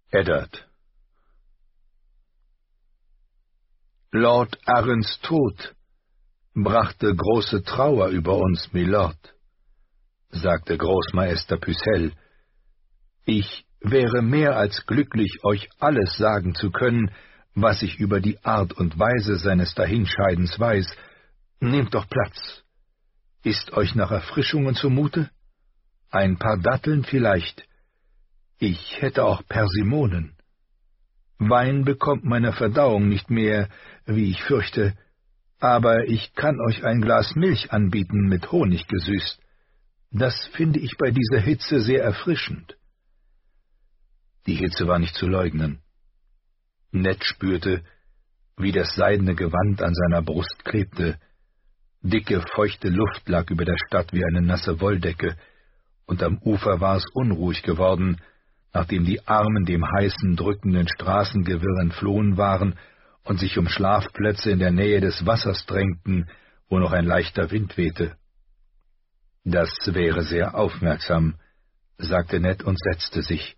Eddard. Lord Arryns Tod brachte große Trauer über uns, Milord, sagte Großmeister Pycelle. Ich wäre mehr als glücklich, euch alles sagen zu können, was ich über die Art und Weise seines Dahinscheidens weiß. Nehmt doch Platz. Ist euch nach Erfrischungen zumute? Ein paar Datteln vielleicht. Ich hätte auch Persimonen. Wein bekommt meine Verdauung nicht mehr, wie ich fürchte, aber ich kann euch ein Glas Milch anbieten, mit Honig gesüßt. Das finde ich bei dieser Hitze sehr erfrischend. Die Hitze war nicht zu leugnen. Ned spürte, wie das seidene Gewand an seiner Brust klebte. Dicke, feuchte Luft lag über der Stadt wie eine nasse Wolldecke, und am Ufer war es unruhig geworden, nachdem die Armen dem heißen, drückenden Straßengewirr entflohen waren und sich um Schlafplätze in der Nähe des Wassers drängten, wo noch ein leichter Wind wehte. »Das wäre sehr aufmerksam«, sagte Ned und setzte sich.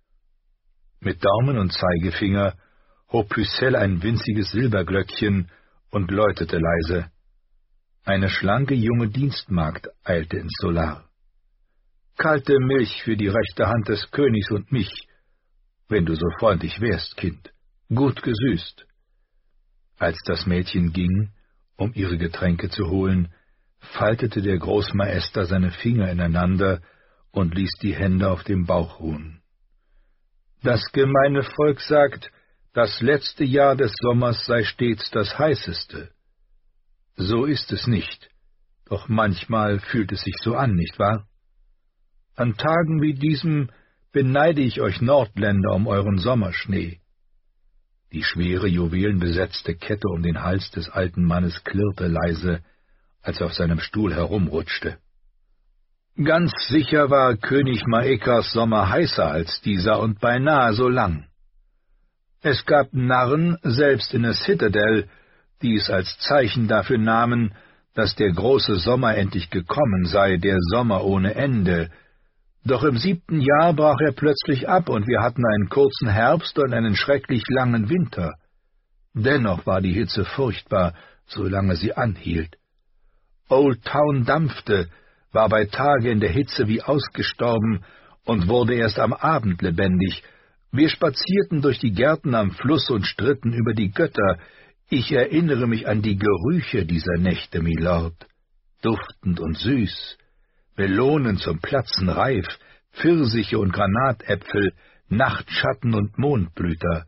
Mit Daumen und Zeigefinger hob Pycelle ein winziges Silberglöckchen und läutete leise. Eine schlanke junge Dienstmagd eilte ins Solar. »Kalte Milch für die rechte Hand des Königs und mich, wenn du so freundlich wärst, Kind, gut gesüßt.« Als das Mädchen ging, um ihre Getränke zu holen, faltete der Großmeister seine Finger ineinander und ließ die Hände auf dem Bauch ruhen. »Das gemeine Volk sagt, das letzte Jahr des Sommers sei stets das heißeste. So ist es nicht, doch manchmal fühlt es sich so an, nicht wahr? An Tagen wie diesem beneide ich euch Nordländer um euren Sommerschnee.« Die schwere, juwelenbesetzte Kette um den Hals des alten Mannes klirrte leise, als er auf seinem Stuhl herumrutschte. Ganz sicher war König Maekas Sommer heißer als dieser und beinahe so lang. Es gab Narren, selbst in der Citadel, die es als Zeichen dafür nahmen, dass der große Sommer endlich gekommen sei, der Sommer ohne Ende. Doch im 7. Jahr brach er plötzlich ab, und wir hatten einen kurzen Herbst und einen schrecklich langen Winter. Dennoch war die Hitze furchtbar, solange sie anhielt. Old Town dampfte, war bei Tage in der Hitze wie ausgestorben und wurde erst am Abend lebendig. Wir spazierten durch die Gärten am Fluss und stritten über die Götter. Ich erinnere mich an die Gerüche dieser Nächte, Milord. Duftend und süß, Melonen zum Platzen reif, Pfirsiche und Granatäpfel, Nachtschatten und Mondblüter.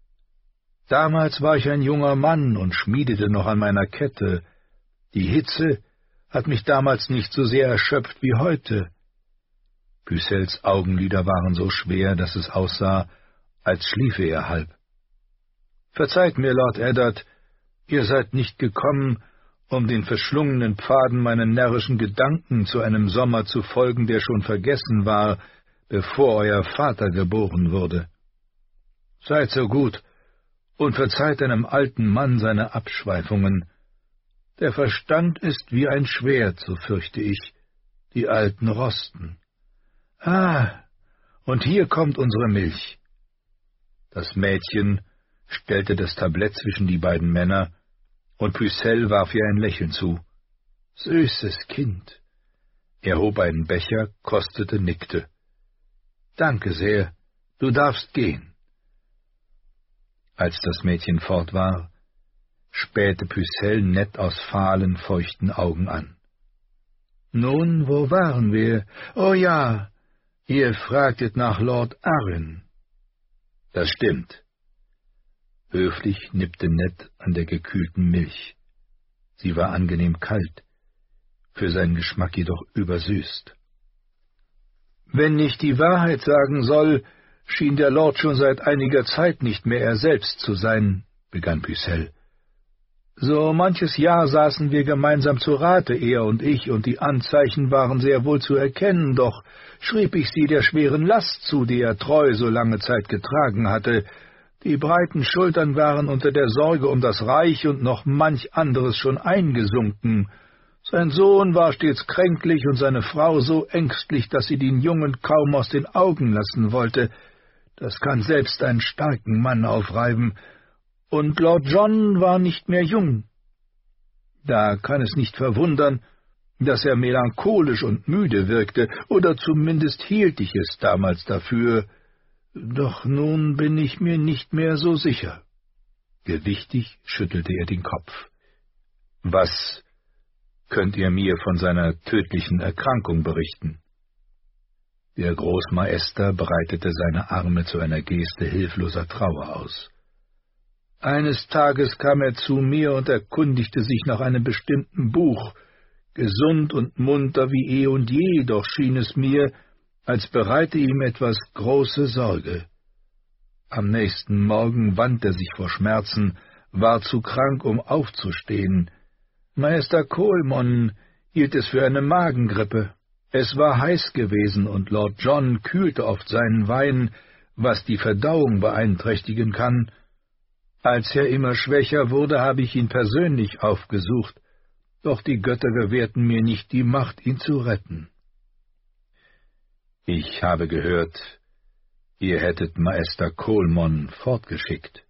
Damals war ich ein junger Mann und schmiedete noch an meiner Kette. Die Hitze hat mich damals nicht so sehr erschöpft wie heute. Pycelles Augenlider waren so schwer, dass es aussah, als schliefe er halb. »Verzeiht mir, Lord Eddard, ihr seid nicht gekommen, um den verschlungenen Pfaden meiner närrischen Gedanken zu einem Sommer zu folgen, der schon vergessen war, bevor euer Vater geboren wurde. Seid so gut und verzeiht einem alten Mann seine Abschweifungen. Der Verstand ist wie ein Schwert, so fürchte ich, die alten rosten. Und hier kommt unsere Milch.« Das Mädchen stellte das Tablett zwischen die beiden Männer, und Pycelle warf ihr ein Lächeln zu. »Süßes Kind.« Er hob einen Becher, kostete, nickte. »Danke sehr, du darfst gehen.« Als das Mädchen fort war, spähte Pycelle Ned aus fahlen, feuchten Augen an. »Nun, wo waren wir? Oh ja, ihr fragtet nach Lord Arryn.« »Das stimmt.« Höflich nippte Ned an der gekühlten Milch. Sie war angenehm kalt, für seinen Geschmack jedoch übersüßt. »Wenn ich die Wahrheit sagen soll, schien der Lord schon seit einiger Zeit nicht mehr er selbst zu sein«, begann Pycelle. »So manches Jahr saßen wir gemeinsam zu Rate, er und ich, und die Anzeichen waren sehr wohl zu erkennen, doch schrieb ich sie der schweren Last zu, die er treu so lange Zeit getragen hatte. Die breiten Schultern waren unter der Sorge um das Reich und noch manch anderes schon eingesunken. Sein Sohn war stets kränklich und seine Frau so ängstlich, dass sie den Jungen kaum aus den Augen lassen wollte. das kann selbst einen starken Mann aufreiben, und Lord John war nicht mehr jung. Da kann es nicht verwundern, dass er melancholisch und müde wirkte, oder zumindest hielt ich es damals dafür, doch nun bin ich mir nicht mehr so sicher.« Gewichtig schüttelte er den Kopf. »Was könnt ihr mir von seiner tödlichen Erkrankung berichten?« Der Großmeister breitete seine Arme zu einer Geste hilfloser Trauer aus. »Eines Tages kam er zu mir und erkundigte sich nach einem bestimmten Buch, gesund und munter wie eh und je, doch schien es mir, als bereite ihm etwas große Sorge. Am nächsten Morgen wand er sich vor Schmerzen, war zu krank, um aufzustehen. Meister Colemon hielt es für eine Magengrippe. Es war heiß gewesen, und Lord John kühlte oft seinen Wein, was die Verdauung beeinträchtigen kann. Als er immer schwächer wurde, habe ich ihn persönlich aufgesucht, doch die Götter gewährten mir nicht die Macht, ihn zu retten. Ich habe gehört, ihr hättet Meister Colemon fortgeschickt.«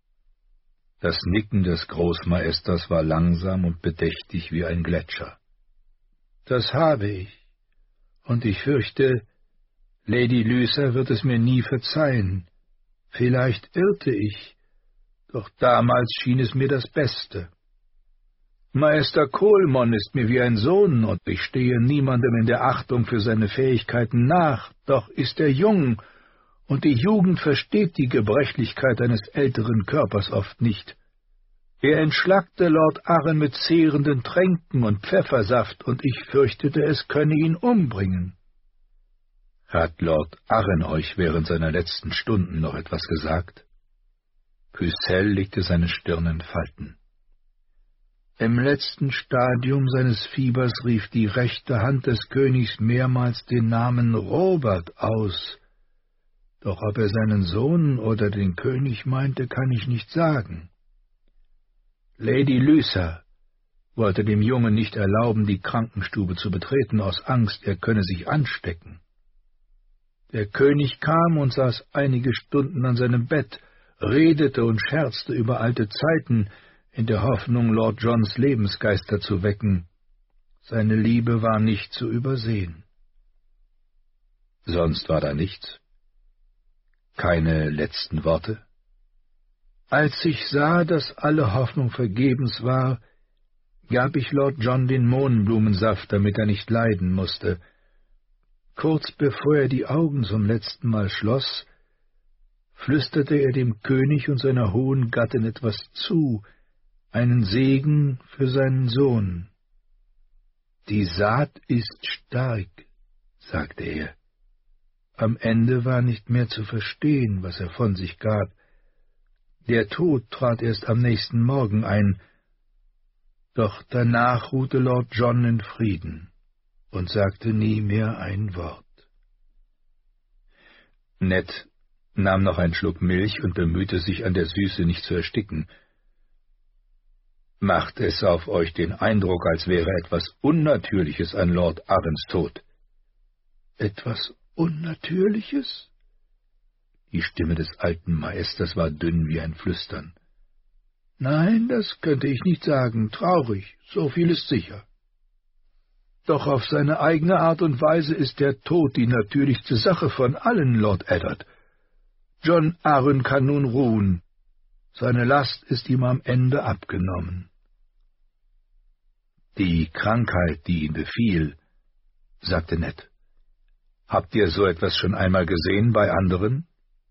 Das Nicken des Großmeisters war langsam und bedächtig wie ein Gletscher. »Das habe ich, und ich fürchte, Lady Lysa wird es mir nie verzeihen. Vielleicht irrte ich, doch damals schien es mir das Beste. Meister Colemon ist mir wie ein Sohn, und ich stehe niemandem in der Achtung für seine Fähigkeiten nach, doch ist er jung, und die Jugend versteht die Gebrechlichkeit eines älteren Körpers oft nicht. Er entschlackte Lord Arryn mit zehrenden Tränken und Pfeffersaft, und ich fürchtete, es könne ihn umbringen.« »Hat Lord Arryn euch während seiner letzten Stunden noch etwas gesagt?« Pucelle legte seine Stirn in Falten. »Im letzten Stadium seines Fiebers rief die rechte Hand des Königs mehrmals den Namen Robert aus. Doch ob er seinen Sohn oder den König meinte, kann ich nicht sagen. Lady Lysa wollte dem Jungen nicht erlauben, die Krankenstube zu betreten, aus Angst, er könne sich anstecken. Der König kam und saß einige Stunden an seinem Bett, redete und scherzte über alte Zeiten, in der Hoffnung, Lord Johns Lebensgeister zu wecken. Seine Liebe war nicht zu übersehen.« »Sonst war da nichts? Keine letzten Worte?« »Als ich sah, dass alle Hoffnung vergebens war, gab ich Lord John den Mohnblumensaft, damit er nicht leiden musste. Kurz bevor er die Augen zum letzten Mal schloss, flüsterte er dem König und seiner hohen Gattin etwas zu, einen Segen für seinen Sohn. »Die Saat ist stark«, sagte er. Am Ende war nicht mehr zu verstehen, was er von sich gab. Der Tod trat erst am nächsten Morgen ein, doch danach ruhte Lord John in Frieden und sagte nie mehr ein Wort. Ned nahm noch einen Schluck Milch und bemühte sich, an der Süße nicht zu ersticken. »Macht es auf euch den Eindruck, als wäre etwas Unnatürliches an Lord Arryns Tod?« »Etwas Unnatürliches?« Die Stimme des alten Meisters war dünn wie ein Flüstern. »Nein, das könnte ich nicht sagen. Traurig, so viel ist sicher. Doch auf seine eigene Art und Weise ist der Tod die natürlichste Sache von allen, Lord Eddard. John Arryn kann nun ruhen. Seine Last ist ihm am Ende abgenommen.« »Die Krankheit, die ihn befiel«, sagte Ned. »Habt ihr so etwas schon einmal gesehen bei anderen?«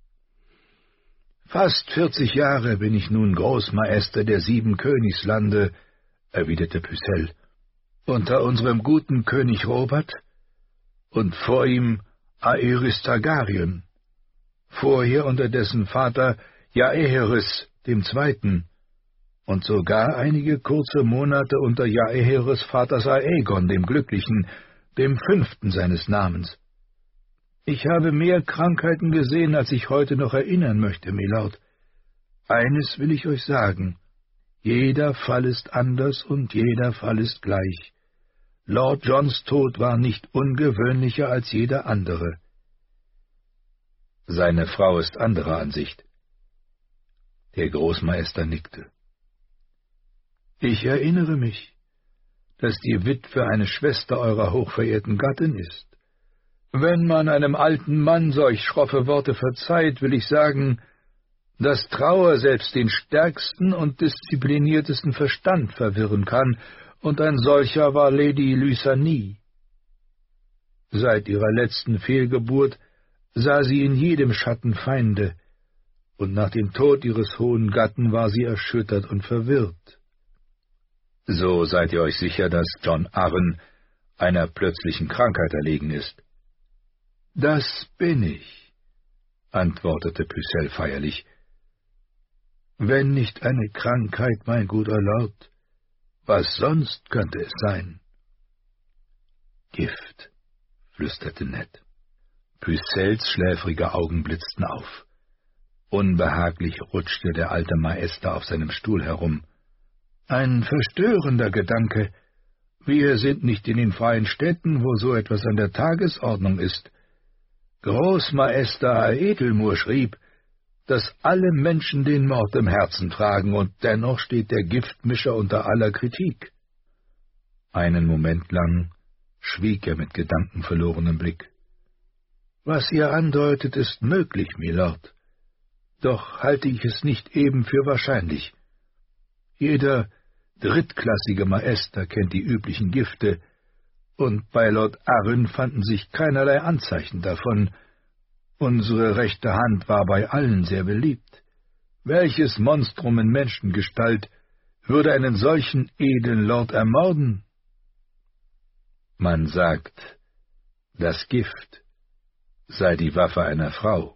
»Fast 40 Jahre bin ich nun Großmeister der 7 Königslande«, erwiderte Pucelle, »unter unserem guten König Robert und vor ihm Aerys Targaryen, vorher unter dessen Vater Jaehaerys II. Und sogar einige kurze Monate unter Jaehaerys Vaters Aegon, dem Glücklichen, dem 5. seines Namens. Ich habe mehr Krankheiten gesehen, als ich heute noch erinnern möchte, Milord. Eines will ich euch sagen, jeder Fall ist anders und jeder Fall ist gleich. Lord Johns Tod war nicht ungewöhnlicher als jeder andere.« Seine Frau ist anderer Ansicht. Der Großmeister nickte. Ich erinnere mich, dass die Witwe eine Schwester eurer hochverehrten Gattin ist. Wenn man einem alten Mann solch schroffe Worte verzeiht, will ich sagen, dass Trauer selbst den stärksten und diszipliniertesten Verstand verwirren kann, und ein solcher war Lady Lysanie. Seit ihrer letzten Fehlgeburt sah sie in jedem Schatten Feinde, und nach dem Tod ihres hohen Gatten war sie erschüttert und verwirrt. So seid ihr euch sicher, dass John Arryn einer plötzlichen Krankheit erlegen ist? Das bin ich, antwortete Pucelle feierlich. Wenn nicht eine Krankheit, mein guter Lord, was sonst könnte es sein? Gift, flüsterte Ned. Pucelles schläfrige Augen blitzten auf. Unbehaglich rutschte der alte Maester auf seinem Stuhl herum. Ein verstörender Gedanke. Wir sind nicht in den freien Städten, wo so etwas an der Tagesordnung ist. Großmeister Aedelmoor schrieb, dass alle Menschen den Mord im Herzen tragen, und dennoch steht der Giftmischer unter aller Kritik. Einen Moment lang schwieg er mit gedankenverlorenem Blick. Was ihr andeutet, ist möglich, Milord, doch halte ich es nicht eben für wahrscheinlich. Jeder drittklassige Maester kennt die üblichen Gifte, und bei Lord Arryn fanden sich keinerlei Anzeichen davon. Unsere rechte Hand war bei allen sehr beliebt. Welches Monstrum in Menschengestalt würde einen solchen edlen Lord ermorden? Man sagt, das Gift sei die Waffe einer Frau.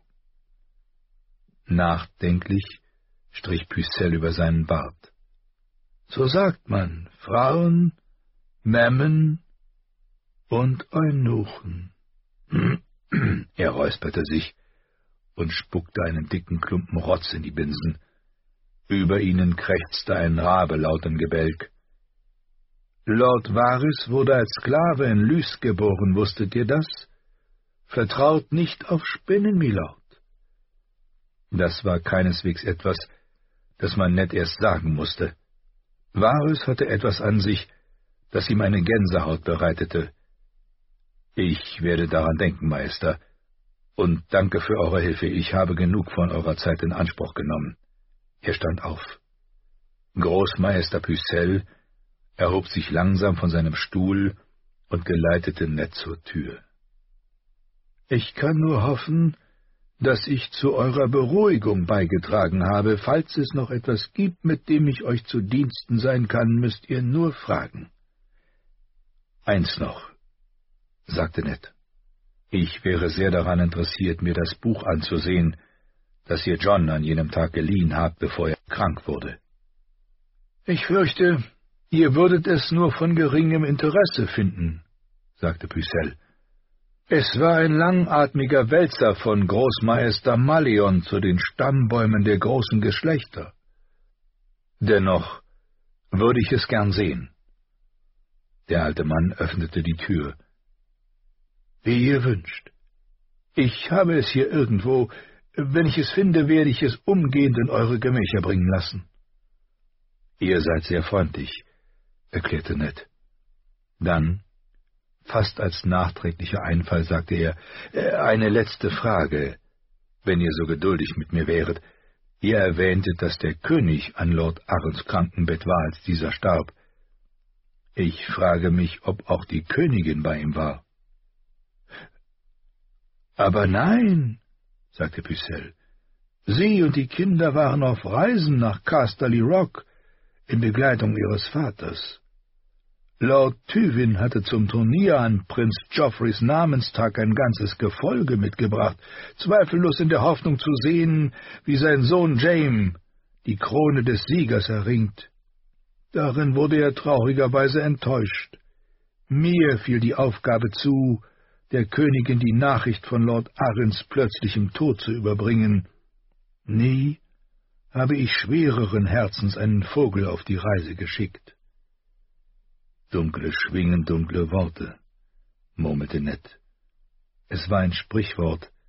Nachdenklich strich Pucelle über seinen Bart. So sagt man, Frauen, Memmen und Eunuchen. Er räusperte sich und spuckte einen dicken Klumpen Rotz in die Binsen. Über ihnen krächzte ein Rabe laut im Gebälk. Lord Varys wurde als Sklave in Lys geboren, wusstet ihr das? Vertraut nicht auf Spinnen, Milord. Das war keineswegs etwas, das man Ned erst sagen musste. Varys hatte etwas an sich, das ihm eine Gänsehaut bereitete. Ich werde daran denken, Meister, und danke für eure Hilfe. Ich habe genug von eurer Zeit in Anspruch genommen. Er stand auf. Großmeister Pucelle erhob sich langsam von seinem Stuhl und geleitete Ned zur Tür. Ich kann nur hoffen, dass ich zu eurer Beruhigung beigetragen habe. Falls es noch etwas gibt, mit dem ich euch zu Diensten sein kann, müsst ihr nur fragen. Eins noch, sagte Ned. Ich wäre sehr daran interessiert, mir das Buch anzusehen, das ihr John an jenem Tag geliehen habt, bevor er krank wurde. Ich fürchte, ihr würdet es nur von geringem Interesse finden, sagte Pucelle. Es war ein langatmiger Wälzer von Großmeister Malleon zu den Stammbäumen der großen Geschlechter. Dennoch würde ich es gern sehen. Der alte Mann öffnete die Tür. Wie ihr wünscht. Ich habe es hier irgendwo. Wenn ich es finde, werde ich es umgehend in eure Gemächer bringen lassen. Ihr seid sehr freundlich, erklärte Ned. Dann, fast als nachträglicher Einfall, sagte er, eine letzte Frage, wenn ihr so geduldig mit mir wäret. Ihr erwähntet, dass der König an Lord Arryns Krankenbett war, als dieser starb. Ich frage mich, ob auch die Königin bei ihm war. Aber nein, sagte Pucelle. Sie und die Kinder waren auf Reisen nach Casterly Rock in Begleitung ihres Vaters. Lord Tywin hatte zum Turnier an Prinz Joffreys Namenstag ein ganzes Gefolge mitgebracht, zweifellos in der Hoffnung zu sehen, wie sein Sohn Jaime die Krone des Siegers erringt. Darin wurde er traurigerweise enttäuscht. Mir fiel die Aufgabe zu, der Königin die Nachricht von Lord Arryns plötzlichem Tod zu überbringen. Nie habe ich schwereren Herzens einen Vogel auf die Reise geschickt. Dunkle schwingen dunkle Worte, murmelte Ned. Es war ein Sprichwort,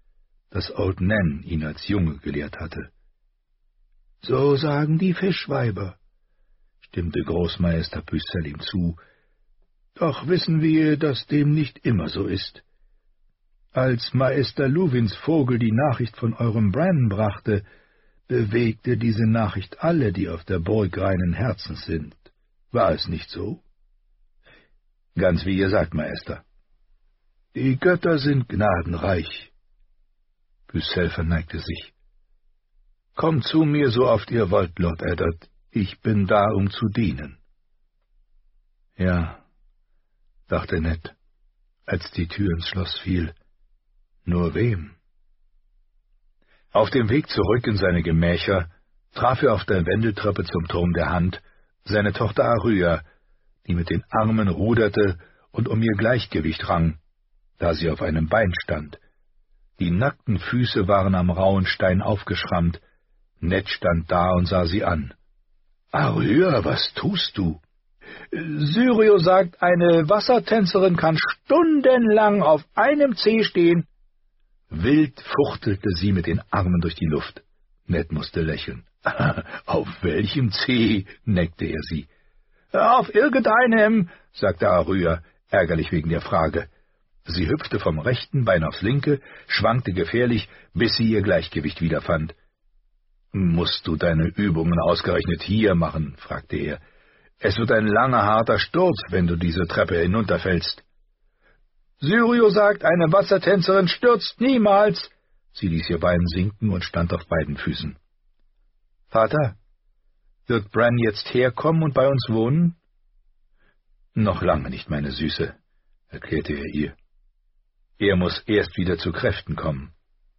das Old Nan ihn als Junge gelehrt hatte. »So sagen die Fischweiber«, stimmte Großmeister Pucelle ihm zu, »doch wissen wir, dass dem nicht immer so ist. Als Meister Luwins Vogel die Nachricht von eurem Bran brachte, bewegte diese Nachricht alle, die auf der Burg reinen Herzens sind. War es nicht so?« »Ganz wie ihr sagt, Meister.« »Die Götter sind gnadenreich.« Pucelle verneigte sich. »Kommt zu mir, so oft ihr wollt, Lord Eddard. Ich bin da, um zu dienen.« »Ja«, dachte Ned, als die Tür ins Schloss fiel, »nur wem?« Auf dem Weg zurück in seine Gemächer traf er auf der Wendeltreppe zum Turm der Hand seine Tochter Arya, die mit den Armen ruderte und um ihr Gleichgewicht rang, da sie auf einem Bein stand. Die nackten Füße waren am rauen Stein aufgeschrammt. Ned stand da und sah sie an. »Arya, was tust du?« »Syrio sagt, eine Wassertänzerin kann stundenlang auf einem Zeh stehen.« Wild fuchtelte sie mit den Armen durch die Luft. Ned musste lächeln. »Auf welchem Zeh?« neckte er sie. »Auf irgendeinem«, sagte Arya, ärgerlich wegen der Frage. Sie hüpfte vom rechten Bein aufs linke, schwankte gefährlich, bis sie ihr Gleichgewicht wiederfand. »Musst du deine Übungen ausgerechnet hier machen?« fragte er. »Es wird ein langer, harter Sturz, wenn du diese Treppe hinunterfällst.« »Syrio sagt, eine Wassertänzerin stürzt niemals.« Sie ließ ihr Bein sinken und stand auf beiden Füßen. »Vater, wird Bran jetzt herkommen und bei uns wohnen?« »Noch lange nicht, meine Süße«, erklärte er ihr. »Er muss erst wieder zu Kräften kommen.«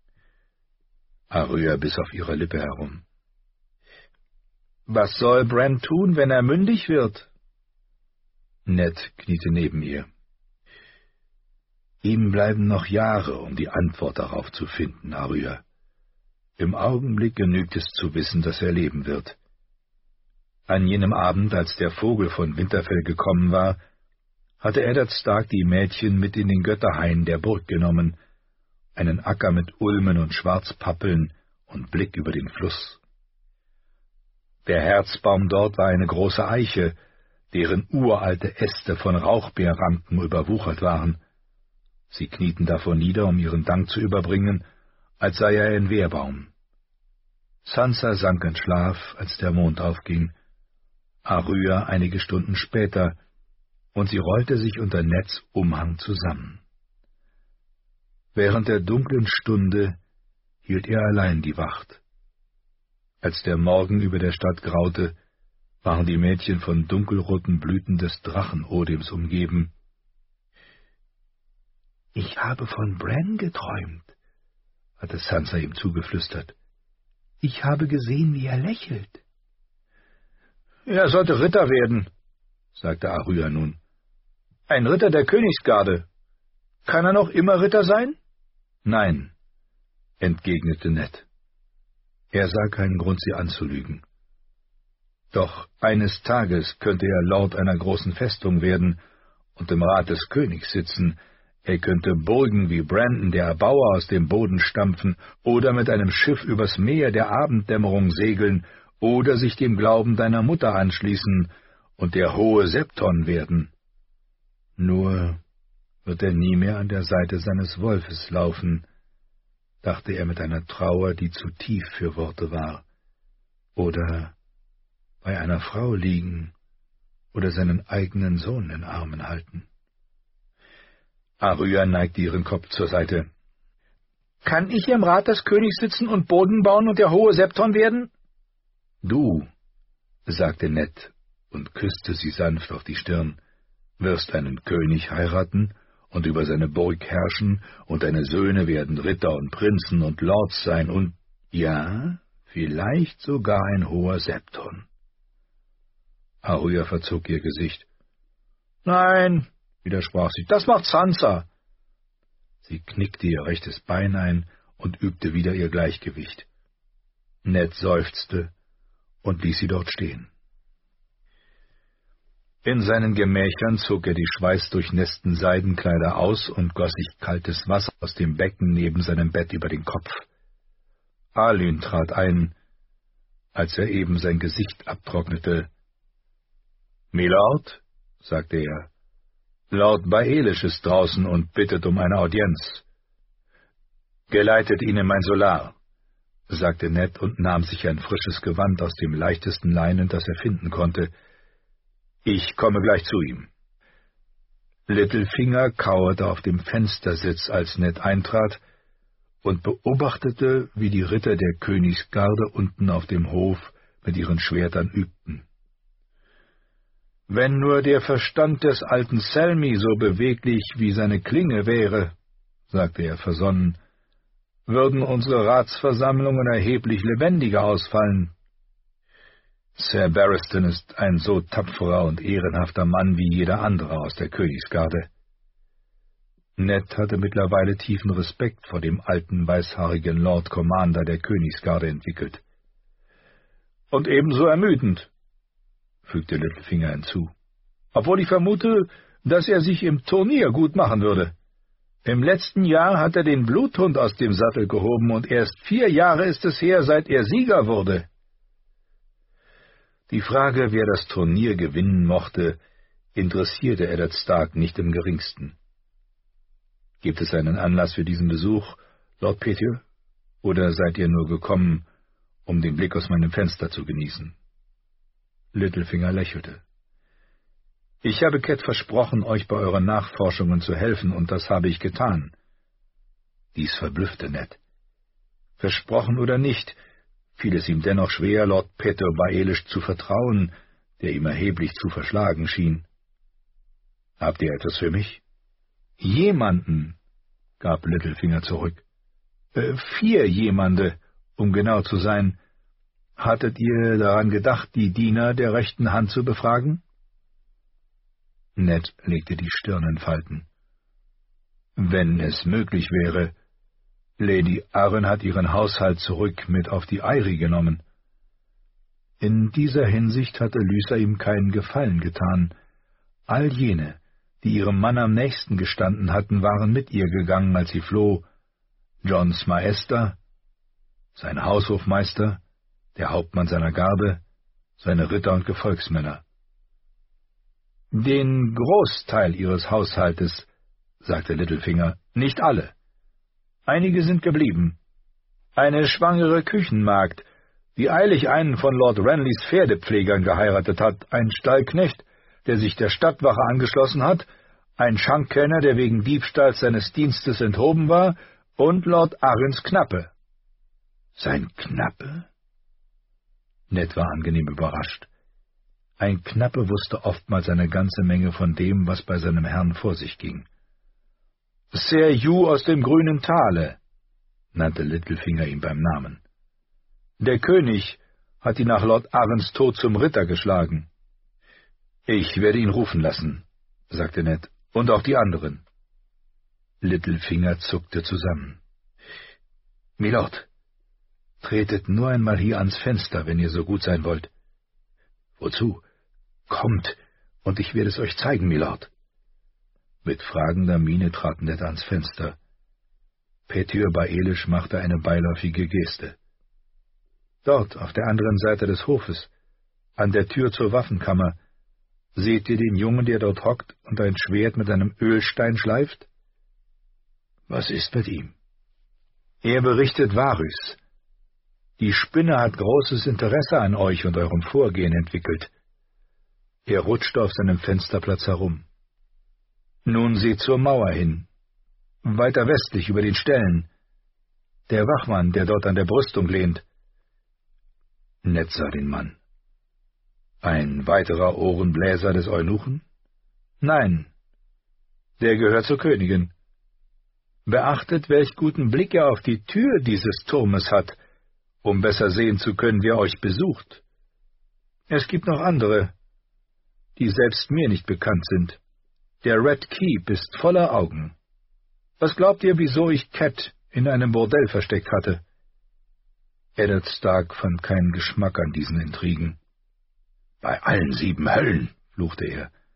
Arya biss auf ihrer Lippe herum. »Was soll Bran tun, wenn er mündig wird?« Ned kniete neben ihr. »Ihm bleiben noch Jahre, um die Antwort darauf zu finden, Arya. Im Augenblick genügt es zu wissen, dass er leben wird. An jenem Abend, als der Vogel von Winterfell gekommen war, hatte Eddard Stark die Mädchen mit in den Götterhain der Burg genommen, einen Acker mit Ulmen und Schwarzpappeln und Blick über den Fluss. Der Herzbaum dort war eine große Eiche, deren uralte Äste von Rauchbeerranken überwuchert waren. Sie knieten davor nieder, um ihren Dank zu überbringen, als sei er ein Wehrbaum. Sansa sank in Schlaf, als der Mond aufging, Arya einige Stunden später, und sie rollte sich unter Neds Umhang zusammen. Während der dunklen Stunde hielt er allein die Wacht. Als der Morgen über der Stadt graute, waren die Mädchen von dunkelroten Blüten des Drachenodims umgeben. »Ich habe von Bran geträumt«, hatte Sansa ihm zugeflüstert. »Ich habe gesehen, wie er lächelt.« »Er sollte Ritter werden«, sagte Arya nun. »Ein Ritter der Königsgarde. Kann er noch immer Ritter sein?« »Nein«, entgegnete Ned. Er sah keinen Grund, sie anzulügen. Doch eines Tages könnte er Lord einer großen Festung werden und im Rat des Königs sitzen. Er könnte Burgen wie Brandon, der Erbauer, aus dem Boden stampfen oder mit einem Schiff übers Meer der Abenddämmerung segeln oder sich dem Glauben deiner Mutter anschließen und der hohe Septon werden. Nur wird er nie mehr an der Seite seines Wolfes laufen, dachte er mit einer Trauer, die zu tief für Worte war, oder bei einer Frau liegen oder seinen eigenen Sohn in den Armen halten. Arya neigte ihren Kopf zur Seite. »Kann ich im Rat des Königs sitzen und Burgen bauen und der hohe Septon werden?« »Du«, sagte Ned und küsste sie sanft auf die Stirn, »wirst einen König heiraten und über seine Burg herrschen, und deine Söhne werden Ritter und Prinzen und Lords sein und, ja, vielleicht sogar ein hoher Septon.« Arya verzog ihr Gesicht. »Nein«, widersprach sie, »das macht Sansa.« Sie knickte ihr rechtes Bein ein und übte wieder ihr Gleichgewicht. Ned seufzte und ließ sie dort stehen. In seinen Gemächern zog er die schweißdurchnässten Seidenkleider aus und goss sich kaltes Wasser aus dem Becken neben seinem Bett über den Kopf. Alyn trat ein, als er eben sein Gesicht abtrocknete. »Milord«, sagte er, »Lord Baelish ist draußen und bittet um eine Audienz.« »Geleitet ihn in mein Solar«, sagte Ned und nahm sich ein frisches Gewand aus dem leichtesten Leinen, das er finden konnte. »Ich komme gleich zu ihm.« Littlefinger kauerte auf dem Fenstersitz, als Ned eintrat, und beobachtete, wie die Ritter der Königsgarde unten auf dem Hof mit ihren Schwertern übten. »Wenn nur der Verstand des alten Selmy so beweglich wie seine Klinge wäre«, sagte er versonnen, »würden unsere Ratsversammlungen erheblich lebendiger ausfallen. Sir Barristan ist ein so tapferer und ehrenhafter Mann wie jeder andere aus der Königsgarde.« Ned hatte mittlerweile tiefen Respekt vor dem alten, weißhaarigen Lord Commander der Königsgarde entwickelt. »Und ebenso ermüdend«, fügte Littlefinger hinzu, »obwohl ich vermute, dass er sich im Turnier gut machen würde. Im letzten Jahr hat er den Bluthund aus dem Sattel gehoben, und erst 4 Jahre ist es her, seit er Sieger wurde.« Die Frage, wer das Turnier gewinnen mochte, interessierte Eddard Stark nicht im geringsten. »Gibt es einen Anlass für diesen Besuch, Lord Pethieu, oder seid ihr nur gekommen, um den Blick aus meinem Fenster zu genießen?« Littlefinger lächelte. »Ich habe Cat versprochen, euch bei euren Nachforschungen zu helfen, und das habe ich getan.« Dies verblüffte Ned. Versprochen oder nicht, fiel es ihm dennoch schwer, Lord Pethieu Baelish zu vertrauen, der ihm erheblich zu verschlagen schien. »Habt ihr etwas für mich?« »Jemanden«, gab Littlefinger zurück. 4 Jemande, um genau zu sein. Hattet ihr daran gedacht, die Diener der rechten Hand zu befragen?« Ned legte die Stirn in Falten. »Wenn es möglich wäre. Lady Arryn hat ihren Haushalt zurück mit auf die Eyrie genommen.« In dieser Hinsicht hatte Lysa ihm keinen Gefallen getan. All jene, die ihrem Mann am nächsten gestanden hatten, waren mit ihr gegangen, als sie floh. Johns Maester, sein Haushofmeister, der Hauptmann seiner Garde, seine Ritter und Gefolgsmänner. »Den Großteil ihres Haushaltes«, sagte Littlefinger, »nicht alle. Einige sind geblieben. Eine schwangere Küchenmagd, die eilig einen von Lord Renlys Pferdepflegern geheiratet hat, ein Stallknecht, der sich der Stadtwache angeschlossen hat, ein Schankkellner, der wegen Diebstahls seines Dienstes enthoben war, und Lord Arryns Knappe.« »Sein Knappe?« Ned war angenehm überrascht. Ein Knappe wusste oftmals eine ganze Menge von dem, was bei seinem Herrn vor sich ging. »Sir Hugh aus dem grünen Tale«, nannte Littlefinger ihn beim Namen. »Der König hat ihn nach Lord Arryns Tod zum Ritter geschlagen.« »Ich werde ihn rufen lassen«, sagte Ned, »und auch die anderen.« Littlefinger zuckte zusammen. »Milord, tretet nur einmal hier ans Fenster, wenn ihr so gut sein wollt.« »Wozu?« »Kommt, und ich werde es euch zeigen, Milord.« Mit fragender Miene trat Ned ans Fenster. Pethieu Baelish machte eine beiläufige Geste. »Dort, auf der anderen Seite des Hofes, an der Tür zur Waffenkammer, seht ihr den Jungen, der dort hockt und ein Schwert mit einem Ölstein schleift?« »Was ist mit ihm?« »Er berichtet Varys. Die Spinne hat großes Interesse an euch und eurem Vorgehen entwickelt.« Er rutschte auf seinem Fensterplatz herum. »Nun seht zur Mauer hin, weiter westlich über den Ställen. Der Wachmann, der dort an der Brüstung lehnt.« Ned sah den Mann. »Ein weiterer Ohrenbläser des Eunuchen?« »Nein, der gehört zur Königin. Beachtet, welch guten Blick er auf die Tür dieses Turmes hat, um besser sehen zu können, wer euch besucht. Es gibt noch andere, die selbst mir nicht bekannt sind. Der Red Keep ist voller Augen. Was glaubt ihr, wieso ich Cat in einem Bordell versteckt hatte?« Eddard Stark fand keinen Geschmack an diesen Intrigen. »Bei allen 7 Höllen«, fluchte er,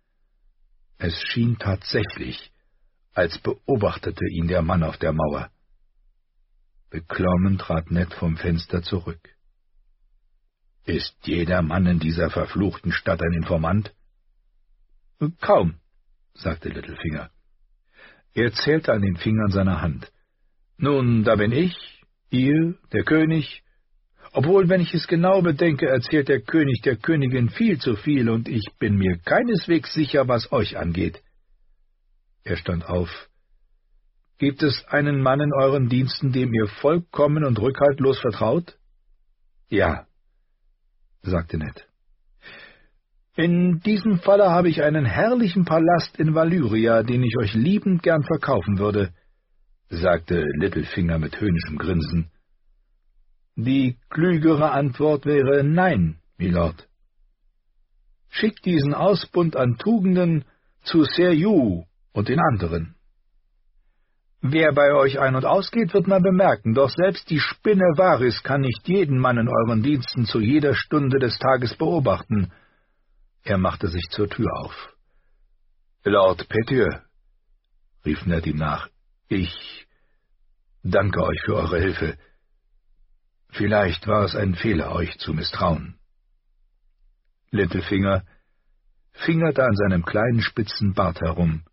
Es schien tatsächlich, als beobachtete ihn der Mann auf der Mauer. Beklommen trat Ned vom Fenster zurück. »Ist jeder Mann in dieser verfluchten Stadt ein Informant?« »Kaum«, sagte Littlefinger. Er zählte an den Fingern seiner Hand. »Nun, da bin ich, ihr, der König. Obwohl, wenn ich es genau bedenke, erzählt der König der Königin viel zu viel, und ich bin mir keineswegs sicher, was euch angeht.« Er stand auf. »Gibt es einen Mann in euren Diensten, dem ihr vollkommen und rückhaltlos vertraut?« »Ja«, sagte Ned. »In diesem Falle habe ich einen herrlichen Palast in Valyria, den ich euch liebend gern verkaufen würde«, sagte Littlefinger mit höhnischem Grinsen. »Die klügere Antwort wäre Nein, Milord. Schickt diesen Ausbund an Tugenden zu Ser Yu und den anderen. Wer bei euch ein- und ausgeht, wird man bemerken, doch selbst die Spinne Varys kann nicht jeden Mann in euren Diensten zu jeder Stunde des Tages beobachten.« Er machte sich zur Tür auf. »Lord Pettieu«, rief Ned ihm nach, »ich danke euch für eure Hilfe. Vielleicht war es ein Fehler, euch zu misstrauen.« Littlefinger fingerte an seinem kleinen spitzen Bart herum.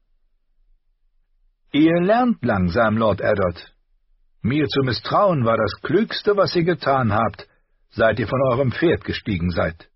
»Ihr lernt langsam, Lord Eddard. Mir zu misstrauen war das Klügste, was ihr getan habt, seit ihr von eurem Pferd gestiegen seid.«